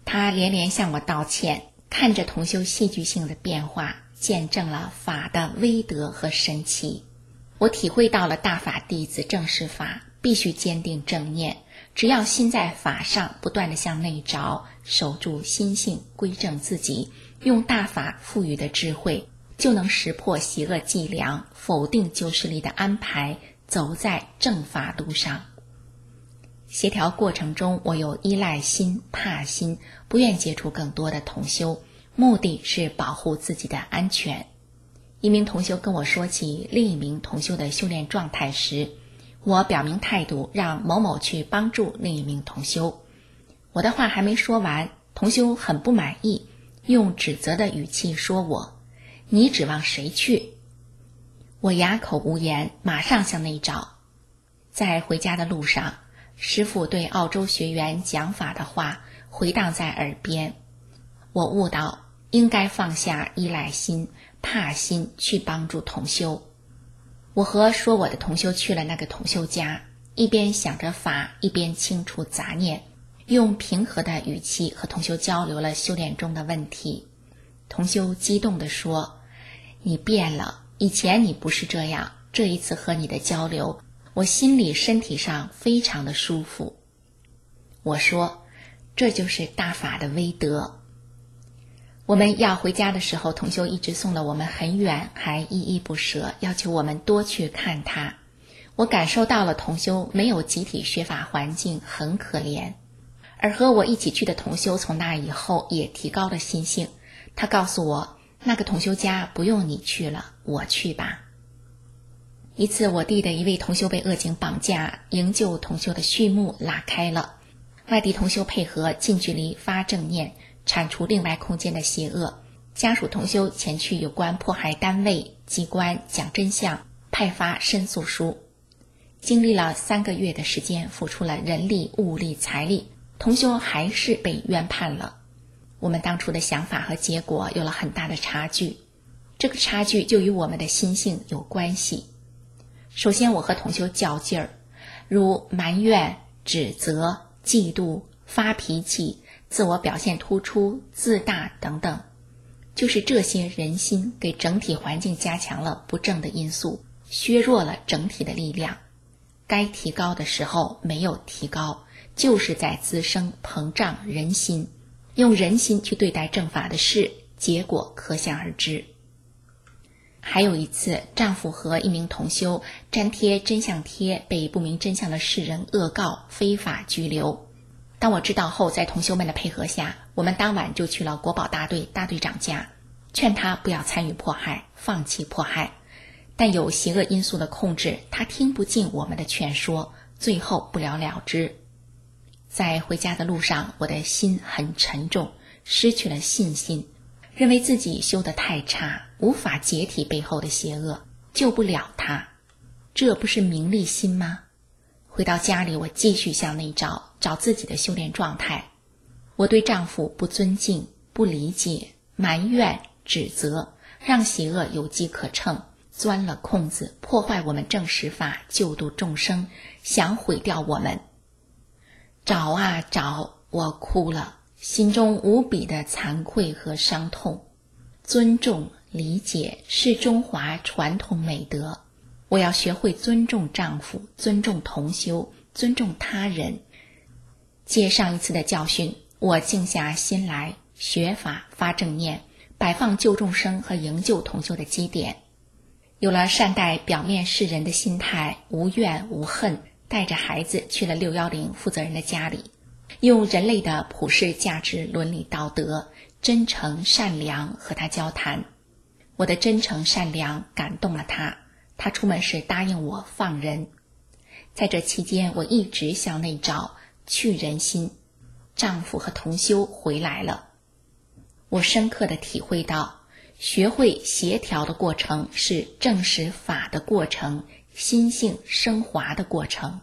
他连连向我道歉，看着同修戏剧性的变化，见证了法的威德和神奇。我体会到了大法弟子正视法必须坚定正念，只要心在法上，不断地向内找，守住心性，归正自己，用大法赋予的智慧，就能识破邪恶伎俩，否定旧势力的安排，走在正法路上。协调过程中，我有依赖心、怕心，不愿接触更多的同修，目的是保护自己的安全。一名同修跟我说起另一名同修的修炼状态时，我表明态度，让某某去帮助另一名同修。我的话还没说完，同修很不满意，用指责的语气说我：你指望谁去？我哑口无言，马上向内找。在回家的路上，师父对澳洲学员讲法的话回荡在耳边，我悟到应该放下依赖心、怕心，去帮助同修。我和说我的同修去了那个同修家，一边想着法，一边清除杂念，用平和的语气和同修交流了修炼中的问题。同修激动地说：你变了，以前你不是这样，这一次和你的交流，我心里身体上非常的舒服。我说，这就是大法的威德。我们要回家的时候，同修一直送了我们很远，还依依不舍，要求我们多去看他。我感受到了同修没有集体学法环境，很可怜。而和我一起去的同修从那以后也提高了心性，他告诉我，那个同修家不用你去了，我去吧。一次我弟的一位同修被恶警绑架，营救同修的序幕拉开了，外地同修配合近距离发正念，铲除另外空间的邪恶，家属同修前去有关迫害单位、机关讲真相，派发申诉书。经历了3个月的时间，付出了人力、物力、财力，同修还是被冤判了。我们当初的想法和结果有了很大的差距，这个差距就与我们的心性有关系。首先，我和同修较劲儿，如埋怨、指责、嫉妒、发脾气、自我表现突出、自大等等，就是这些人心给整体环境加强了不正的因素，削弱了整体的力量。该提高的时候没有提高，就是在滋生膨胀人心，用人心去对待正法的事，结果可想而知。还有一次，丈夫和一名同修粘贴真相贴，被不明真相的世人恶告，非法拘留。当我知道后，在同修们的配合下，我们当晚就去了国保大队大队长家，劝他不要参与迫害，放弃迫害。但有邪恶因素的控制，他听不进我们的劝说，最后不了了之。在回家的路上，我的心很沉重，失去了信心，认为自己修得太差，无法解体背后的邪恶，救不了他。这不是名利心吗？回到家里，我继续向内找，找自己的修炼状态。我对丈夫不尊敬、不理解、埋怨、指责，让邪恶有机可乘，钻了空子，破坏我们正实法，救度众生，想毁掉我们。找啊找，我哭了，心中无比的惭愧和伤痛。尊重、理解是中华传统美德，我要学会尊重丈夫，尊重同修，尊重他人。借上一次的教训，我静下心来，学法发正念，摆放救众生和营救同修的基点。有了善待表面世人的心态，无怨无恨，带着孩子去了610负责人的家里，用人类的普世价值、伦理道德、真诚善良和他交谈。我的真诚善良感动了他，他出门时答应我放人。在这期间，我一直向内找，去人心。丈夫和同修回来了，我深刻地体会到，学会协调的过程是证实法的过程，心性升华的过程。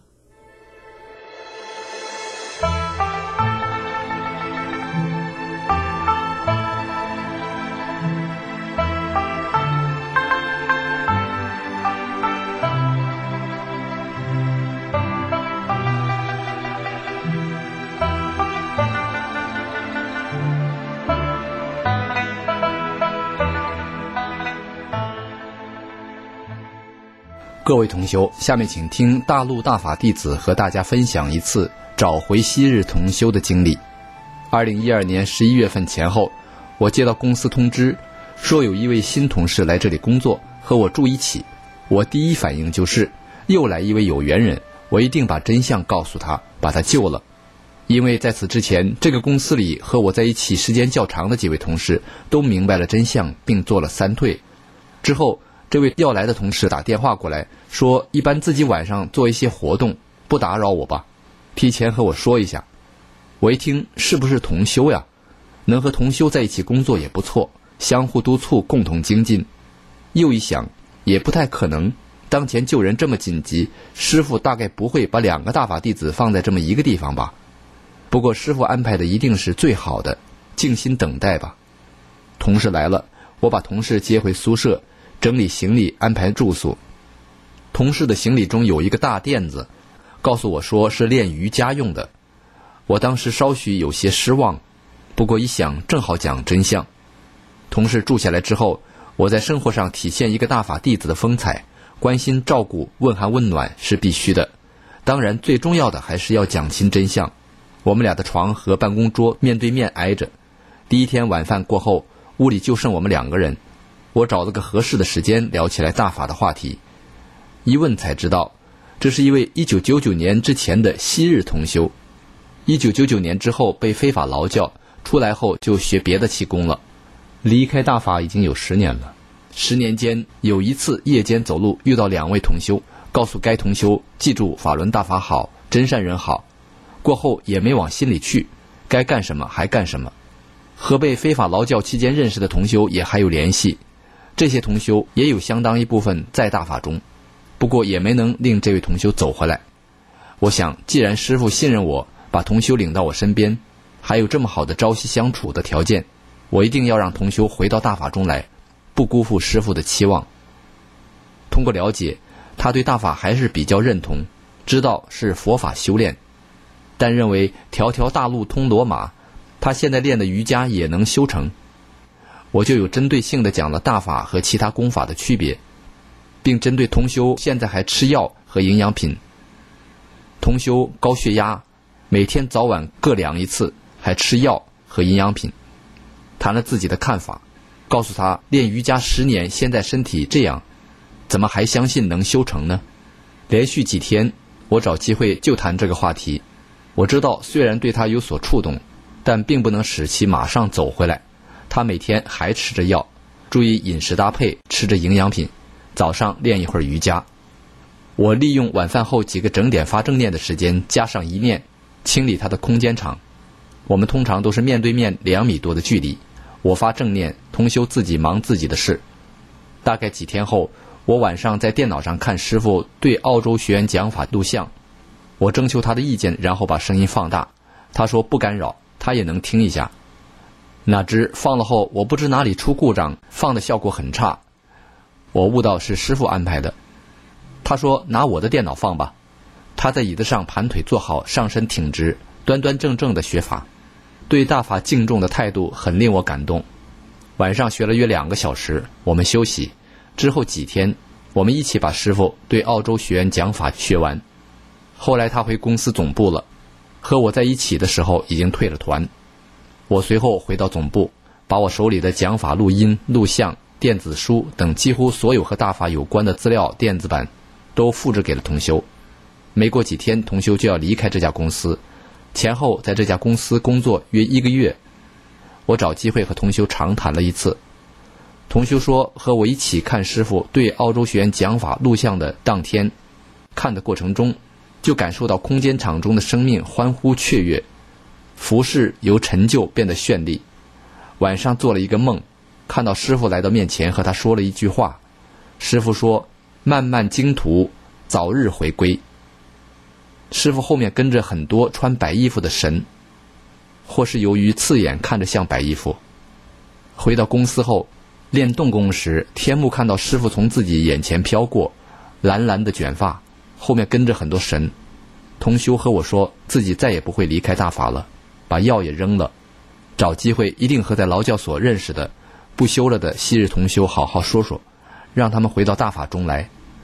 各位同修，下面请听大陆大法弟子和大家分享一次找回昔日同修的经历。2012年11月份前后，我接到公司通知，说有一位新同事来这里工作，和我住一起。我第一反应就是又来一位有缘人，我一定把真相告诉他，把他救了。因为在此之前，这个公司里和我在一起时间较长的几位同事都明白了真相，并做了3退。之后这位要来的同事打电话过来，说一般自己晚上做一些活动，不打扰我吧，提前和我说一下。我一听，是不是同修呀？能和同修在一起工作也不错，相互督促，共同精进。又一想，也不太可能，当前救人这么紧急，师父大概不会把2个大法弟子放在这么一个地方吧。不过师父安排的一定是最好的，静心等待吧。同事来了，我把同事接回宿舍，整理行李，安排住宿。同事的行李中有一个大垫子，告诉我说是练瑜伽用的。我当时稍许有些失望，不过一想正好讲真相。同事住下来之后，我在生活上体现一个大法弟子的风采，关心照顾，问寒问暖是必须的。当然最重要的还是要讲清真相。我们俩的床和办公桌面对面挨着。第一天晚饭过后，屋里就剩我们2个人。我找了个合适的时间聊起来大法的话题。一问才知道，这是一位1999年之前的昔日同修。1999年之后被非法劳教，出来后就学别的气功了。离开大法已经有10年了。10年间，有一次夜间走路遇到2位同修，告诉该同修记住法轮大法好，真善人好。过后也没往心里去，该干什么还干什么。和被非法劳教期间认识的同修也还有联系，这些同修也有相当一部分在大法中，不过也没能令这位同修走回来。我想，既然师父信任我，把同修领到我身边，还有这么好的朝夕相处的条件，我一定要让同修回到大法中来，不辜负师父的期望。通过了解，他对大法还是比较认同，知道是佛法修炼，但认为条条大路通罗马，他现在练的瑜伽也能修成。我就有针对性地讲了大法和其他功法的区别，并针对同修现在还吃药和营养品。同修高血压，每天早晚各量1次，还吃药和营养品。谈了自己的看法，告诉他练瑜伽10年，现在身体这样，怎么还相信能修成呢？连续几天，我找机会就谈这个话题。我知道虽然对他有所触动，但并不能使其马上走回来。他每天还吃着药，注意饮食搭配，吃着营养品，早上练一会儿瑜伽。我利用晚饭后几个整点发正念的时间，加上一念，清理他的空间场。我们通常都是面对面2米多的距离，我发正念，同修自己忙自己的事。大概几天后，我晚上在电脑上看师父对澳洲学员讲法录像，我征求他的意见，然后把声音放大。他说不干扰，他也能听一下。哪知放了后，我不知哪里出故障，放的效果很差。我悟到是师父安排的。他说拿我的电脑放吧。他在椅子上盘腿坐好，上身挺直，端端正正的学法，对大法敬重的态度很令我感动。晚上学了约2个小时，我们休息。之后几天，我们一起把师父对澳洲学员讲法学完。后来他回公司总部了，和我在一起的时候已经退了团。我随后回到总部，把我手里的讲法录音、录像、电子书等几乎所有和大法有关的资料电子版都复制给了同修。没过几天，同修就要离开这家公司，前后在这家公司工作约1个月。我找机会和同修长谈了一次。同修说，和我一起看师父对澳洲学员讲法录像的当天，看的过程中就感受到空间场中的生命欢呼雀跃，浮世由陈旧变得绚丽。晚上做了一个梦，看到师父来到面前，和他说了一句话。师父说，漫漫经途，早日回归。师父后面跟着很多穿白衣服的神，或是由于刺眼看着像白衣服。回到公司后，练动功时，天幕看到师父从自己眼前飘过，蓝蓝的卷发，后面跟着很多神。同修和我说，自己再也不会离开大法了，把药也扔了，找机会一定和在劳教所认识的不修了的昔日同修好好说说，让他们回到大法中来。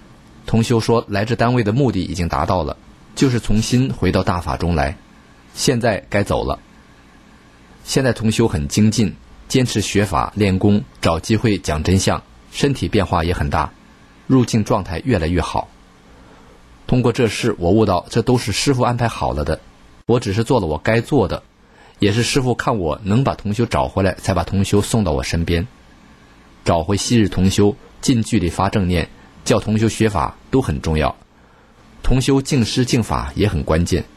同修说来这单位的目的已经达到了，就是重新回到大法中来，现在该走了。现在同修很精进，坚持学法练功，找机会讲真相，身体变化也很大，入境状态越来越好。通过这事，我悟到这都是师父安排好了的，我只是做了我该做的，也是师父看我能把同修找回来，才把同修送到我身边。找回昔日同修，近距离发正念，教同修学法都很重要，同修敬师敬法也很关键。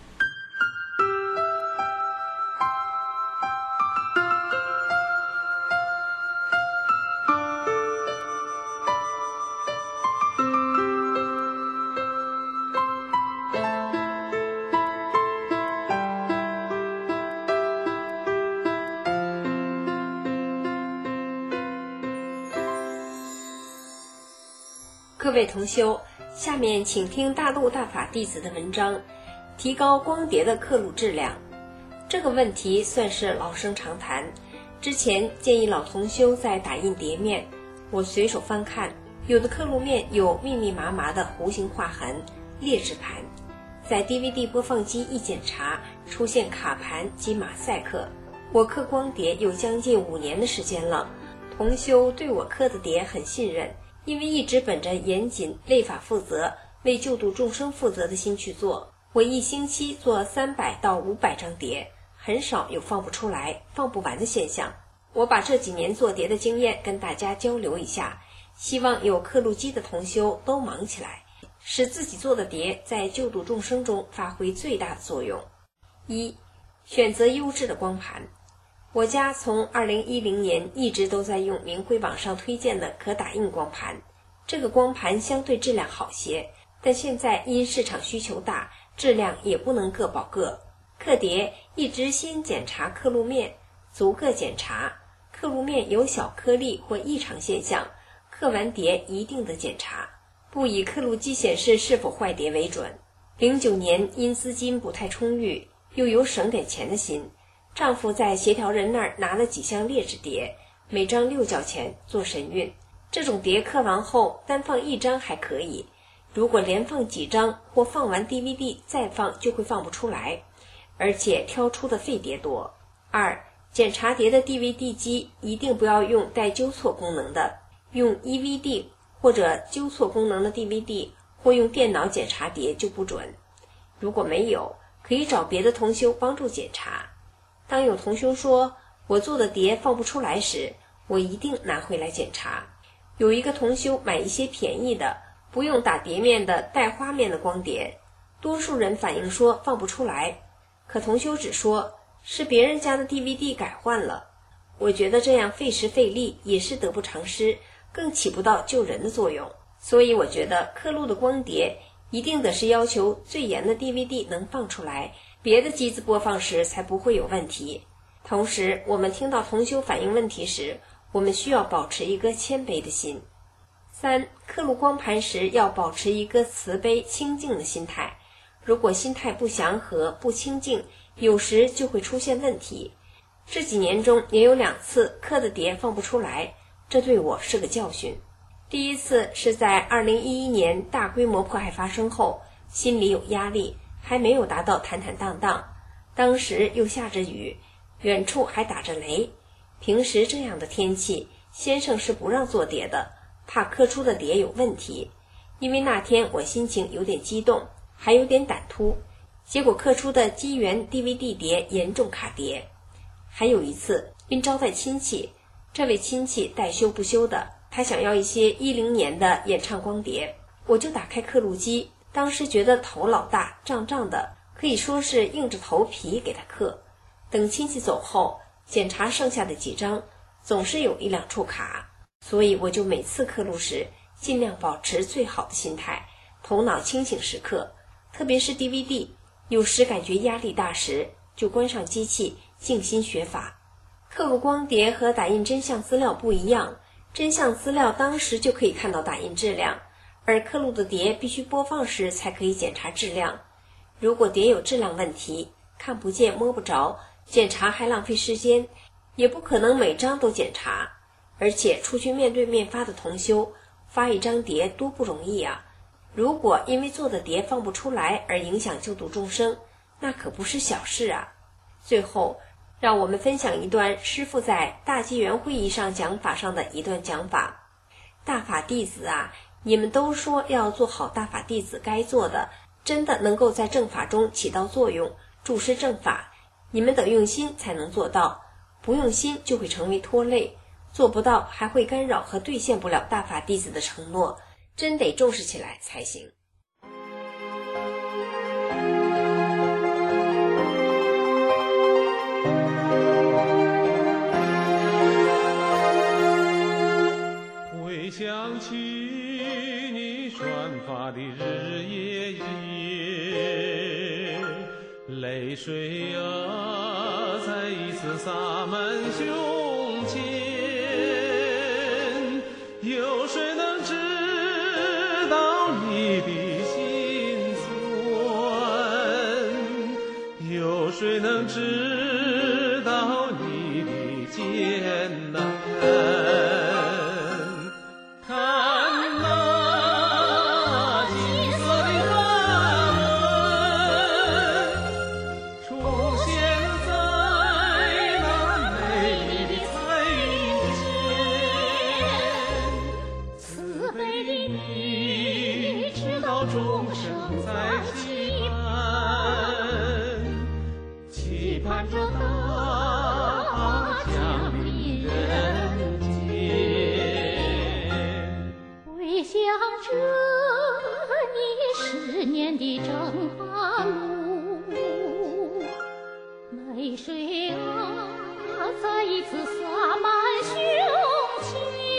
各位同修，下面请听大陆大法弟子的文章，提高光碟的刻录质量。这个问题算是老生常谈，之前建议老同修在打印碟面，我随手翻看，有的刻录面有密密麻麻的弧形划痕、劣质盘，在 DVD 播放机一检查，出现卡盘及马赛克。我刻光碟有将近5年的时间了，同修对我刻的碟很信任，因为一直本着严谨为法负责、为救度众生负责的心去做，我一星期做300到500张碟，很少有放不出来、放不完的现象。我把这几年做碟的经验跟大家交流一下，希望有刻录机的同修都忙起来，使自己做的碟在救度众生中发挥最大的作用。1. 选择优质的光盘。我家从2010年一直都在用明辉网上推荐的可打印光盘，这个光盘相对质量好些，但现在因市场需求大，质量也不能各保各。刻碟一直先检查刻录面，逐个检查，刻录面有小颗粒或异常现象，刻完碟一定的检查，不以刻录机显示是否坏碟为准。09年因资金不太充裕，又有省点钱的心，丈夫在协调人那儿拿了几箱劣质碟，每张6角钱做神韵。这种碟刻完后单放1张还可以，如果连放几张或放完 DVD 再放就会放不出来，而且挑出的废碟多。2. 检查碟的 DVD 机一定不要用带纠错功能的，用 EVD 或者纠错功能的 DVD 或用电脑检查碟就不准。如果没有，可以找别的同修帮助检查。当有同修说我做的碟放不出来时，我一定拿回来检查。有一个同修买一些便宜的不用打碟面的带花面的光碟，多数人反映说放不出来，可同修只说是别人家的 DVD 改换了。我觉得这样费时费力，也是得不偿失，更起不到救人的作用。所以我觉得刻录的光碟一定得是要求最严的 DVD 能放出来，别的机子播放时才不会有问题。同时，我们听到同修反映问题时，我们需要保持一个谦卑的心。3. 刻录光盘时要保持一个慈悲清净的心态，如果心态不祥和、不清净，有时就会出现问题。这几年中也有2次刻的碟放不出来，这对我是个教训。第一次是在2011年大规模迫害发生后，心里有压力，还没有达到坦坦荡荡，当时又下着雨，远处还打着雷。平时这样的天气，先生是不让做碟的，怕刻出的碟有问题。因为那天我心情有点激动，还有点胆突，结果刻出的机缘 DVD 碟严重卡碟。还有一次因招待亲戚，这位亲戚带修不修的，他想要一些10年的演唱光碟，我就打开刻录机，当时觉得头老大，胀胀的，可以说是硬着头皮给他刻。等亲戚走后，检查剩下的几张，总是有1、2处卡，所以我就每次刻录时尽量保持最好的心态，头脑清醒时刻。特别是 DVD， 有时感觉压力大时，就关上机器，静心学法。刻录光碟和打印真相资料不一样，真相资料当时就可以看到打印质量，而刻录的碟必须播放时才可以检查质量。如果碟有质量问题，看不见摸不着，检查还浪费时间，也不可能每张都检查。而且出去面对面发的同修，发1张碟多不容易啊， 如果因为做的碟放不出来而影响救度众生，那可不是小事啊。最后，让我们分享一段师父在大机缘会议上讲法上的一段讲法。大法弟子啊，你们都说要做好大法弟子该做的，真的能够在正法中起到作用，注施正法，你们得用心才能做到，不用心就会成为拖累，做不到还会干扰和兑现不了大法弟子的承诺，真得重视起来才行。 回想起你传法的日夜夜，泪水啊再一次洒满胸前，有谁能知道你的心酸？有谁能知道你的艰难？ 泪水啊，再一次洒满胸前，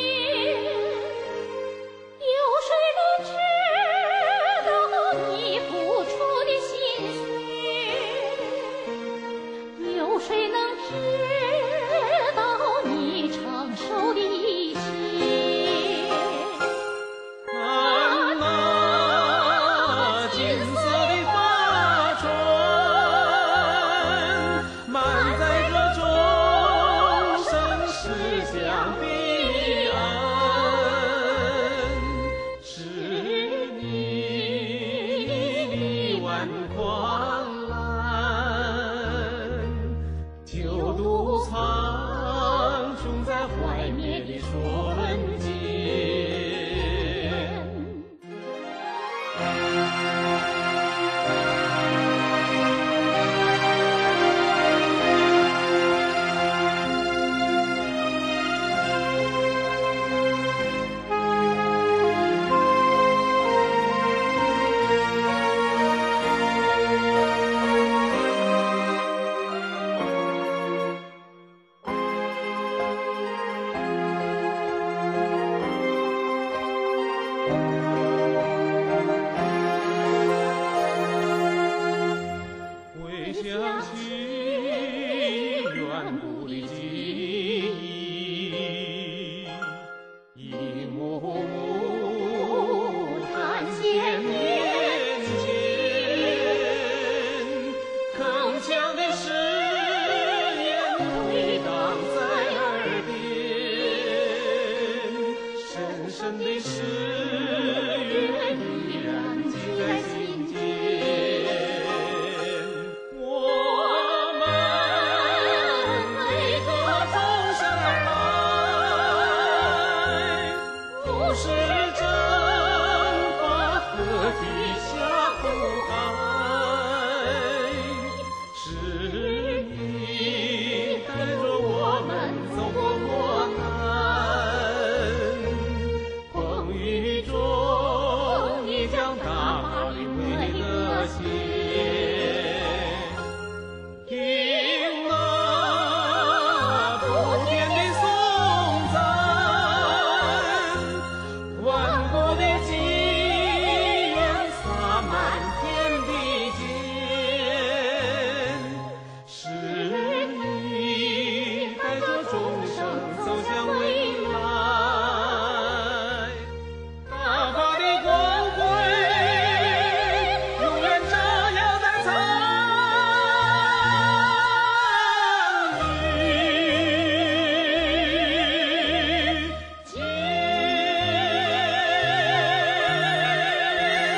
有谁能知道你付出的心血？有谁能知道你承受的一切？ 瞬间。